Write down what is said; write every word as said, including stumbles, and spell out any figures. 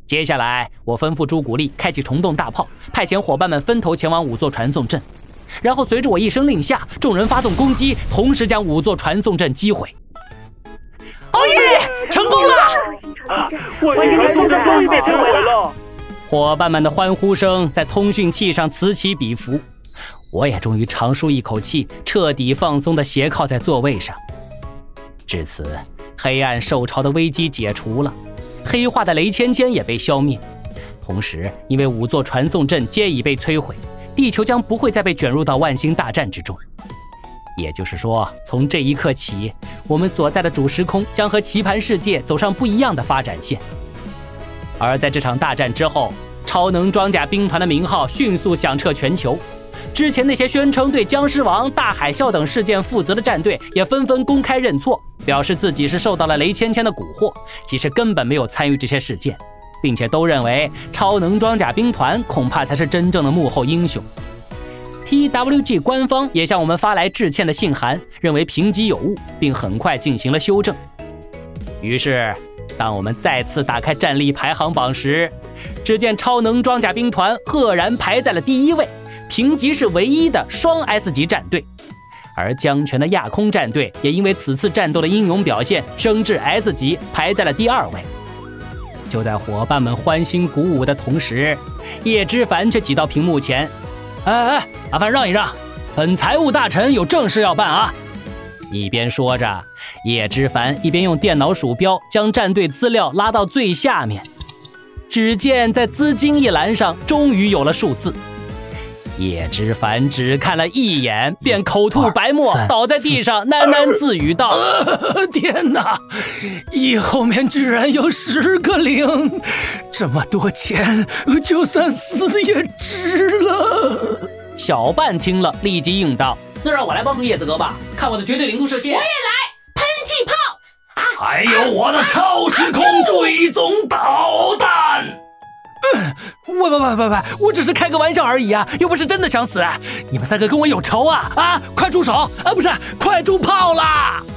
接下来，我吩咐朱古力开启虫洞大炮，派遣伙伴们分头前往五座传送阵。然后随着我一声令下，众人发动攻击，同时将五座传送阵击毁。哦耶！成功了！ 啊，我的传送阵终于被摧毁了！ 伙伴们的欢呼声在通讯器上此起彼伏，我也终于长舒一口气，彻底放松地斜靠在座位上。至此，黑暗兽潮的危机解除了，黑化的雷芊芊也被消灭。同时，因为五座传送阵皆已被摧毁，地球将不会再被卷入到万星大战之中。也就是说，从这一刻起，我们所在的主时空将和棋盘世界走上不一样的发展线。而在这场大战之后，超能装甲兵团的名号迅速响彻全球。之前那些宣称对僵尸王、大海啸等事件负责的战队也纷纷公开认错，表示自己是受到了雷芊芊的蛊惑，其实根本没有参与这些事件，并且都认为超能装甲兵团恐怕才是真正的幕后英雄。T W G 官方也向我们发来致歉的信函，认为评级有误，并很快进行了修正。于是，当我们再次打开战力排行榜时，只见超能装甲兵团赫然排在了第一位，评级是唯一的双 S 级战队。而江泉的亚空战队也因为此次战斗的英勇表现升至 S 级，排在了第二位。就在伙伴们欢欣鼓舞的同时，叶之凡却挤到屏幕前，哎哎，麻烦让一让，本财务大臣有正事要办啊！一边说着，叶之凡一边用电脑鼠标将战队资料拉到最下面。只见在资金一栏上终于有了数字。叶之凡只看了一眼，便口吐白沫，倒在地上喃喃自语道： 呃、天哪，一后面居然有十个零，这么多钱，就算死也值了。 小半听了，立即应道：那让我来帮助叶子哥吧，看我的绝对零度射线。 我也来，喷气炮！啊， 还有我的超时空追踪导弹。喂喂喂喂喂，我只是开个玩笑而已啊，又不是真的想死。你们三个跟我有仇啊啊！快住手啊！不是，快住炮啦！